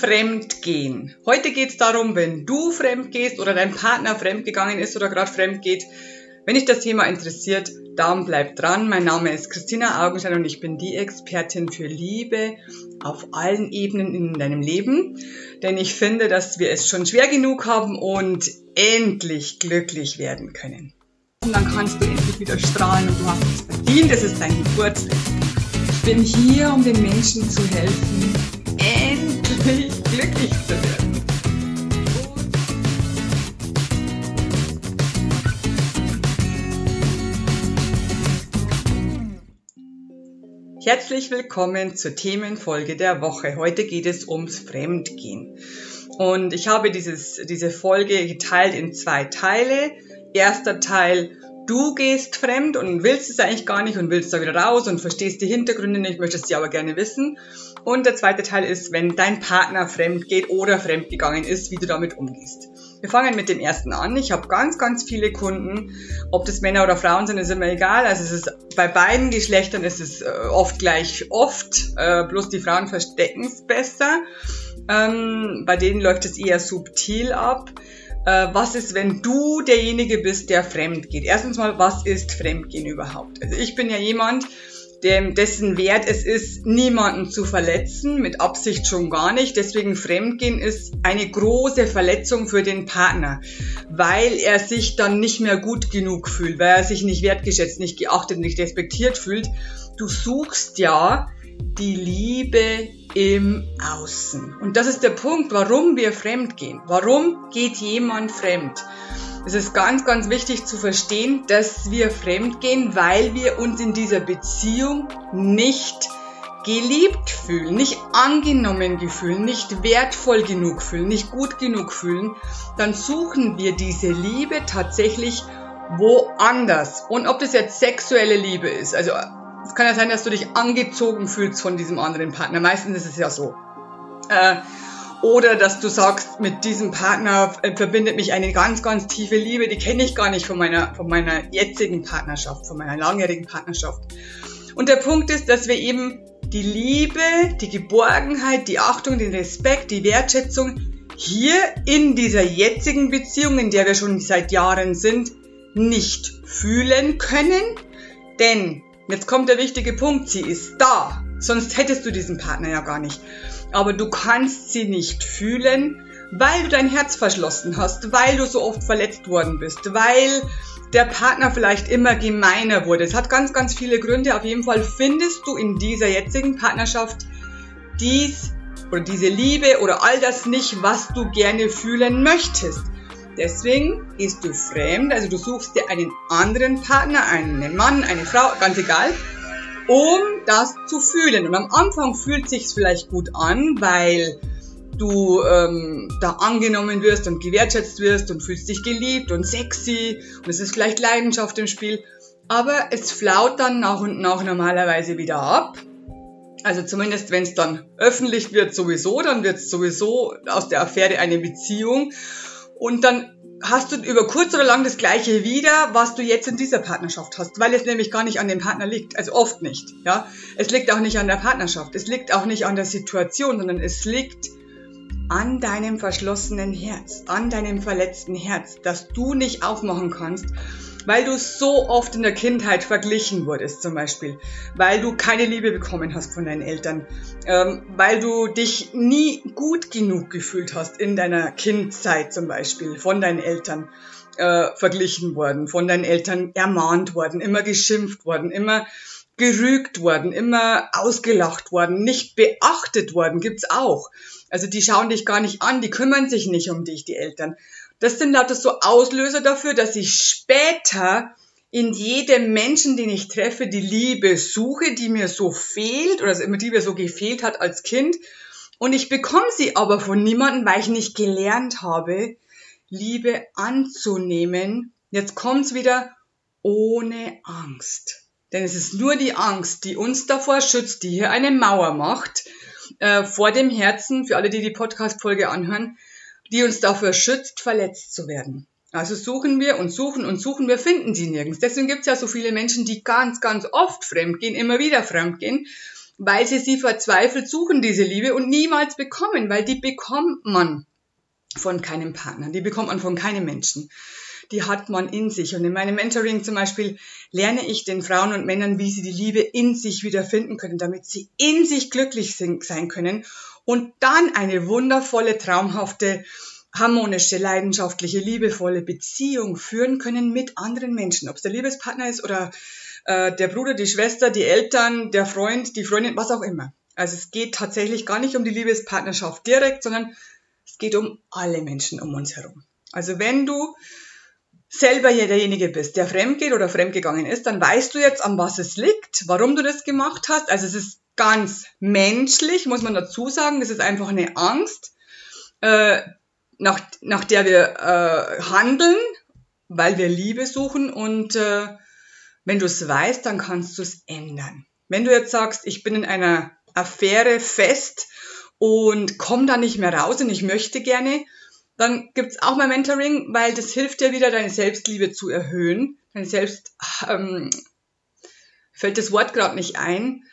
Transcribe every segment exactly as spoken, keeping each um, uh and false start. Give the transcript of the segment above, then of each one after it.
Fremdgehen. Heute geht es darum, wenn du fremd gehst oder dein Partner fremdgegangen ist oder gerade fremd geht. Wenn dich das Thema interessiert, dann bleib dran. Mein Name ist Christina Augenstein und ich bin die Expertin für Liebe auf allen Ebenen in deinem Leben. Denn ich finde, dass wir es schon schwer genug haben und endlich glücklich werden können. Und dann kannst du endlich wieder strahlen und du hast es verdient. Es ist dein Geburtstag. Ich bin hier, um den Menschen zu helfen, endlich glücklich zu werden. Herzlich willkommen zur Themenfolge der Woche. Heute geht es ums Fremdgehen. Und ich habe dieses, diese Folge geteilt in zwei Teile. Erster Teil: Du gehst fremd und willst es eigentlich gar nicht und willst da wieder raus und verstehst die Hintergründe nicht, möchtest sie aber gerne wissen. Und der zweite Teil ist, wenn dein Partner fremd geht oder fremdgegangen ist, wie du damit umgehst. Wir fangen mit dem ersten an. Ich habe ganz, ganz viele Kunden, ob das Männer oder Frauen sind, ist immer egal. Also es ist bei beiden Geschlechtern ist es oft gleich oft, bloß die Frauen verstecken es besser. Ähm, bei denen läuft es eher subtil ab. Was ist, wenn du derjenige bist, der fremd geht? Erstens mal, was ist Fremdgehen überhaupt? Also ich bin ja jemand, dem, dessen Wert es ist, niemanden zu verletzen, mit Absicht schon gar nicht. Deswegen Fremdgehen ist eine große Verletzung für den Partner, weil er sich dann nicht mehr gut genug fühlt, weil er sich nicht wertgeschätzt, nicht geachtet, nicht respektiert fühlt. Du suchst ja die Liebe im Außen. Und das ist der Punkt, warum wir fremd gehen. Warum geht jemand fremd? Es ist ganz, ganz wichtig zu verstehen, dass wir fremd gehen, weil wir uns in dieser Beziehung nicht geliebt fühlen, nicht angenommen fühlen, nicht wertvoll genug fühlen, nicht gut genug fühlen. Dann suchen wir diese Liebe tatsächlich woanders. Und ob das jetzt sexuelle Liebe ist, also es kann ja sein, dass du dich angezogen fühlst von diesem anderen Partner. Meistens ist es ja so. Äh, oder dass du sagst, mit diesem Partner äh, verbindet mich eine ganz, ganz tiefe Liebe. Die kenne ich gar nicht von meiner, von meiner jetzigen Partnerschaft, von meiner langjährigen Partnerschaft. Und der Punkt ist, dass wir eben die Liebe, die Geborgenheit, die Achtung, den Respekt, die Wertschätzung hier in dieser jetzigen Beziehung, in der wir schon seit Jahren sind, nicht fühlen können. Denn jetzt kommt der wichtige Punkt, sie ist da, sonst hättest du diesen Partner ja gar nicht. Aber du kannst sie nicht fühlen, weil du dein Herz verschlossen hast, weil du so oft verletzt worden bist, weil der Partner vielleicht immer gemeiner wurde. Es hat ganz, ganz viele Gründe. Auf jeden Fall findest du in dieser jetzigen Partnerschaft dies oder diese Liebe oder all das nicht, was du gerne fühlen möchtest. Deswegen gehst du fremd, also du suchst dir einen anderen Partner, einen Mann, eine Frau, ganz egal, um das zu fühlen. Und am Anfang fühlt sich's vielleicht gut an, weil du ähm, da angenommen wirst und gewertschätzt wirst und fühlst dich geliebt und sexy und es ist vielleicht Leidenschaft im Spiel. Aber es flaut dann nach und nach normalerweise wieder ab. Also zumindest wenn es dann öffentlich wird sowieso, dann wird es sowieso aus der Affäre eine Beziehung. Und dann hast du über kurz oder lang das Gleiche wieder, was du jetzt in dieser Partnerschaft hast, weil es nämlich gar nicht an dem Partner liegt, also oft nicht, ja. Es liegt auch nicht an der Partnerschaft, es liegt auch nicht an der Situation, sondern es liegt an deinem verschlossenen Herz, an deinem verletzten Herz, das du nicht aufmachen kannst, weil du so oft in der Kindheit verglichen wurdest zum Beispiel, weil du keine Liebe bekommen hast von deinen Eltern, ähm, weil du dich nie gut genug gefühlt hast in deiner Kindzeit zum Beispiel, von deinen Eltern äh, verglichen worden, von deinen Eltern ermahnt worden, immer geschimpft worden, immer gerügt worden, immer ausgelacht worden, nicht beachtet worden, gibt's auch. Also die schauen dich gar nicht an, die kümmern sich nicht um dich, die Eltern. Das sind lauter so Auslöser dafür, dass ich später in jedem Menschen, den ich treffe, die Liebe suche, die mir so fehlt oder die mir so gefehlt hat als Kind. Und ich bekomme sie aber von niemandem, weil ich nicht gelernt habe, Liebe anzunehmen. Jetzt kommt's wieder, ohne Angst. Denn es ist nur die Angst, die uns davor schützt, die hier eine Mauer macht, äh, vor dem Herzen, für alle, die die Podcast-Folge anhören, die uns dafür schützt, verletzt zu werden. Also suchen wir und suchen und suchen, wir finden sie nirgends. Deswegen gibt es ja so viele Menschen, die ganz, ganz oft fremdgehen, immer wieder fremdgehen, weil sie sie verzweifelt suchen, diese Liebe, und niemals bekommen, weil die bekommt man von keinem Partner, die bekommt man von keinem Menschen. Die hat man in sich. Und in meinem Mentoring zum Beispiel lerne ich den Frauen und Männern, wie sie die Liebe in sich wiederfinden können, damit sie in sich glücklich sein können und dann eine wundervolle, traumhafte, harmonische, leidenschaftliche, liebevolle Beziehung führen können mit anderen Menschen. Ob es der Liebespartner ist oder äh, der Bruder, die Schwester, die Eltern, der Freund, die Freundin, was auch immer. Also es geht tatsächlich gar nicht um die Liebespartnerschaft direkt, sondern es geht um alle Menschen um uns herum. Also wenn du selber hier derjenige bist, der fremdgeht oder fremdgegangen ist, dann weißt du jetzt, an was es liegt, warum du das gemacht hast. Also es ist ganz menschlich, muss man dazu sagen. Das ist einfach eine Angst, äh, nach, nach der wir äh, handeln, weil wir Liebe suchen. Und äh, wenn du es weißt, dann kannst du es ändern. Wenn du jetzt sagst, ich bin in einer Affäre fest und komme da nicht mehr raus und ich möchte gerne, dann gibt's auch mein Mentoring, weil das hilft dir wieder, deine Selbstliebe zu erhöhen. Deine Selbst, ähm, fällt das Wort gerade nicht ein,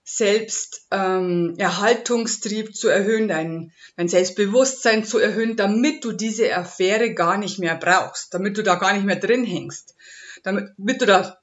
Selbsterhaltungstrieb ähm, zu erhöhen, dein, dein Selbstbewusstsein zu erhöhen, damit du diese Affäre gar nicht mehr brauchst, damit du da gar nicht mehr drin hängst, damit, damit du da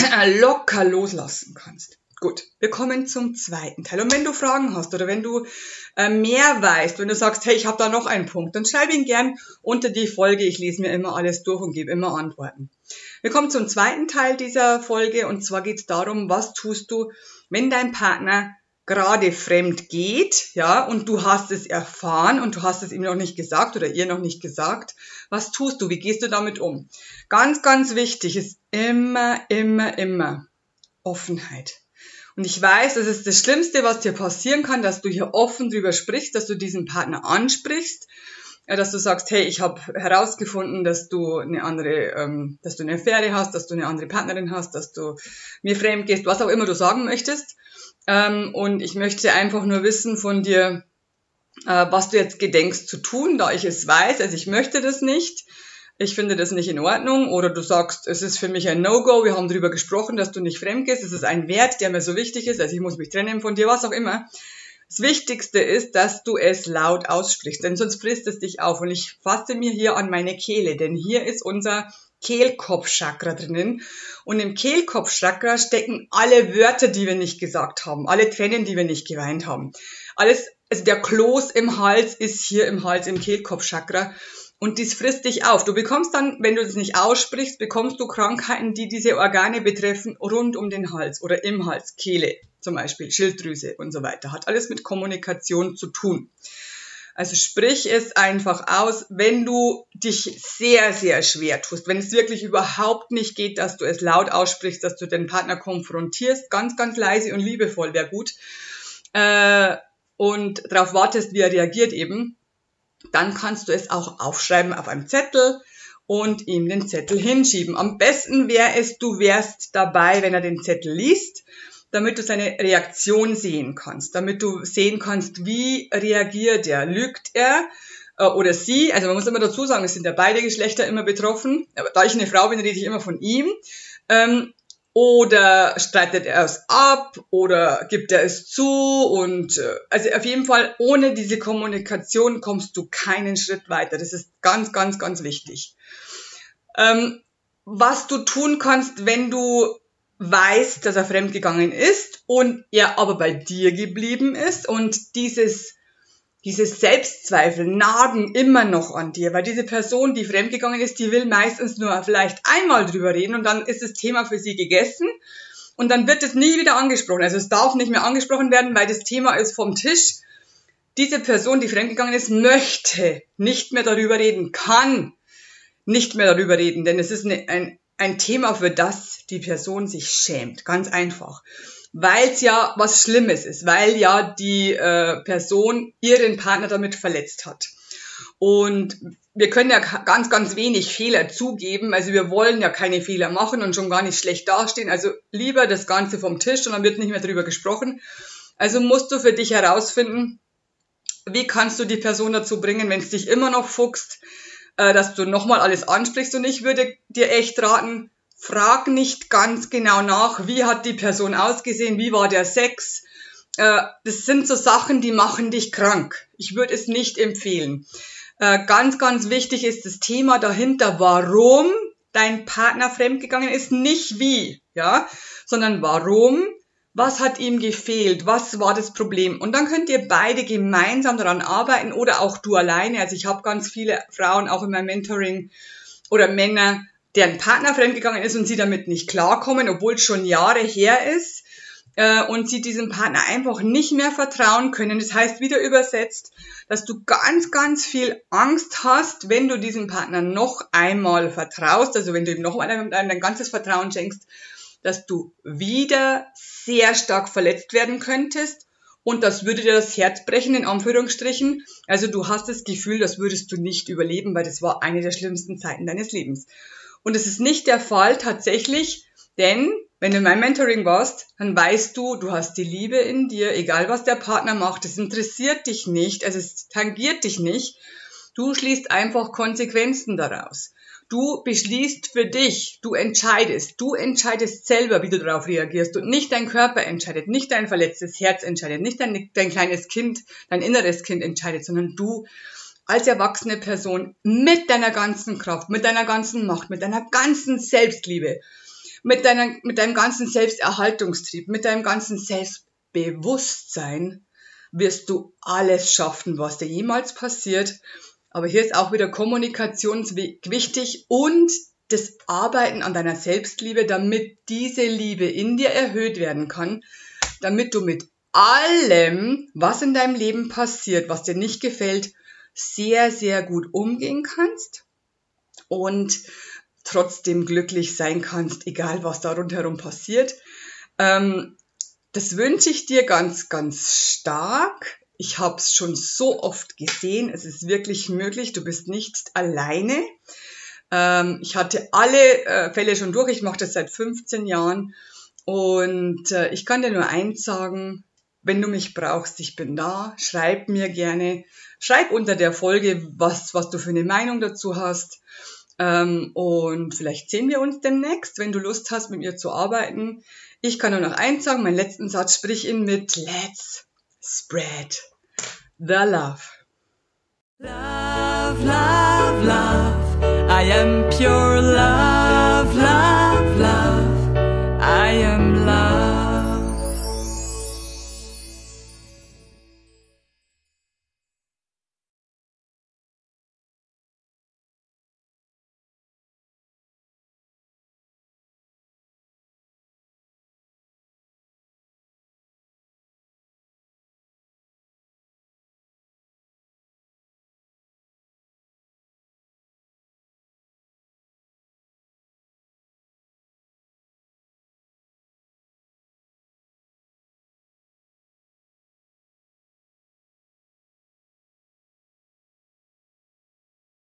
locker loslassen kannst. Gut, wir kommen zum zweiten Teil. Und wenn du Fragen hast oder wenn du äh, mehr weißt, wenn du sagst, hey, ich habe da noch einen Punkt, dann schreib ihn gern unter die Folge. Ich lese mir immer alles durch und gebe immer Antworten. Wir kommen zum zweiten Teil dieser Folge, und zwar geht es darum, was tust du, wenn dein Partner gerade fremd geht, ja, und du hast es erfahren und du hast es ihm noch nicht gesagt oder ihr noch nicht gesagt. Was tust du? Wie gehst du damit um? Ganz, ganz wichtig ist immer, immer, immer Offenheit. Und ich weiß, das ist das Schlimmste, was dir passieren kann, dass du hier offen drüber sprichst, dass du diesen Partner ansprichst, dass du sagst, hey, ich habe herausgefunden, dass du eine andere, ähm, dass du eine Affäre hast, dass du eine andere Partnerin hast, dass du mir fremd gehst, was auch immer du sagen möchtest. Ähm, und ich möchte einfach nur wissen von dir, äh, was du jetzt gedenkst zu tun, da ich es weiß. Also ich möchte das nicht. Ich finde das nicht in Ordnung, oder du sagst, es ist für mich ein No-Go, wir haben darüber gesprochen, dass du nicht fremd gehst, es ist ein Wert, der mir so wichtig ist, also ich muss mich trennen von dir, was auch immer. Das Wichtigste ist, dass du es laut aussprichst, denn sonst frisst es dich auf, und ich fasse mir hier an meine Kehle, denn hier ist unser Kehlkopfchakra drinnen, und im Kehlkopfchakra stecken alle Wörter, die wir nicht gesagt haben, alle Tränen, die wir nicht geweint haben. Alles, also der Kloß im Hals ist hier im Hals, im Kehlkopfchakra. Und dies frisst dich auf. Du bekommst dann, wenn du das nicht aussprichst, bekommst du Krankheiten, die diese Organe betreffen, rund um den Hals oder im Hals, Kehle zum Beispiel, Schilddrüse und so weiter. Hat alles mit Kommunikation zu tun. Also sprich es einfach aus, wenn du dich sehr, sehr schwer tust, wenn es wirklich überhaupt nicht geht, dass du es laut aussprichst, dass du den Partner konfrontierst, ganz, ganz leise und liebevoll wäre gut, äh, und darauf wartest, wie er reagiert eben, dann kannst du es auch aufschreiben auf einem Zettel und ihm den Zettel hinschieben. Am besten wäre es, du wärst dabei, wenn er den Zettel liest, damit du seine Reaktion sehen kannst, damit du sehen kannst, wie reagiert er, lügt er äh, oder sie. Also man muss immer dazu sagen, es sind ja beide Geschlechter immer betroffen. Aber da ich eine Frau bin, rede ich immer von ihm. Ähm, Oder streitet er es ab oder gibt er es zu, und äh, also auf jeden Fall ohne diese Kommunikation kommst du keinen Schritt weiter. Das ist ganz, ganz, ganz wichtig. Ähm, was du tun kannst, wenn du weißt, dass er fremdgegangen ist und er aber bei dir geblieben ist, und dieses Diese Selbstzweifel nagen immer noch an dir, weil diese Person, die fremdgegangen ist, die will meistens nur vielleicht einmal drüber reden und dann ist das Thema für sie gegessen und dann wird es nie wieder angesprochen. Also es darf nicht mehr angesprochen werden, weil das Thema ist vom Tisch. Diese Person, die fremdgegangen ist, möchte nicht mehr darüber reden, kann nicht mehr darüber reden, denn es ist eine, ein, ein Thema, für das die Person sich schämt, ganz einfach. Weil es ja was Schlimmes ist, weil ja die äh, Person ihren Partner damit verletzt hat. Und wir können ja ganz, ganz wenig Fehler zugeben, also wir wollen ja keine Fehler machen und schon gar nicht schlecht dastehen, also lieber das Ganze vom Tisch und dann wird nicht mehr drüber gesprochen. Also musst du für dich herausfinden, wie kannst du die Person dazu bringen, wenn es dich immer noch fuchst, äh, dass du nochmal alles ansprichst, und ich würde dir echt raten, frag nicht ganz genau nach, wie hat die Person ausgesehen, wie war der Sex, äh, das sind so Sachen, die machen dich krank. Ich würde es nicht empfehlen. Äh, ganz, ganz wichtig ist das Thema dahinter, warum dein Partner fremdgegangen ist, nicht wie, ja, sondern warum, was hat ihm gefehlt, was war das Problem. Und dann könnt ihr beide gemeinsam daran arbeiten oder auch du alleine. Also ich habe ganz viele Frauen auch in meinem Mentoring oder Männer, deren Partner fremdgegangen ist und sie damit nicht klarkommen, obwohl es schon Jahre her ist äh, und sie diesem Partner einfach nicht mehr vertrauen können. Das heißt, wieder übersetzt, dass du ganz, ganz viel Angst hast, wenn du diesem Partner noch einmal vertraust, also wenn du ihm noch einmal dein, dein ganzes Vertrauen schenkst, dass du wieder sehr stark verletzt werden könntest und das würde dir das Herz brechen, in Anführungsstrichen. Also du hast das Gefühl, das würdest du nicht überleben, weil das war eine der schlimmsten Zeiten deines Lebens. Und es ist nicht der Fall tatsächlich, denn wenn du in meinem Mentoring warst, dann weißt du, du hast die Liebe in dir, egal was der Partner macht, es interessiert dich nicht, also es tangiert dich nicht. Du schließt einfach Konsequenzen daraus. Du beschließt für dich, du entscheidest, du entscheidest selber, wie du darauf reagierst und nicht dein Körper entscheidet, nicht dein verletztes Herz entscheidet, nicht dein, dein kleines Kind, dein inneres Kind entscheidet, sondern du als erwachsene Person mit deiner ganzen Kraft, mit deiner ganzen Macht, mit deiner ganzen Selbstliebe, mit deiner, mit deinem ganzen Selbsterhaltungstrieb, mit deinem ganzen Selbstbewusstsein wirst du alles schaffen, was dir jemals passiert. Aber hier ist auch wieder Kommunikation wichtig und das Arbeiten an deiner Selbstliebe, damit diese Liebe in dir erhöht werden kann, damit du mit allem, was in deinem Leben passiert, was dir nicht gefällt, sehr, sehr gut umgehen kannst und trotzdem glücklich sein kannst, egal was da rundherum passiert. Ähm, das wünsche ich dir ganz, ganz stark. Ich habe es schon so oft gesehen, es ist wirklich möglich, du bist nicht alleine. Ähm, ich hatte alle äh, Fälle schon durch, ich mache das seit fünfzehn Jahren und äh, ich kann dir nur eins sagen, wenn du mich brauchst, ich bin da, schreib mir gerne, schreib unter der Folge, was, was du für eine Meinung dazu hast ähm, und vielleicht sehen wir uns demnächst, wenn du Lust hast, mit mir zu arbeiten. Ich kann nur noch eins sagen, meinen letzten Satz, sprich ihn mit Let's spread the love. Love, love, love, I am pure love.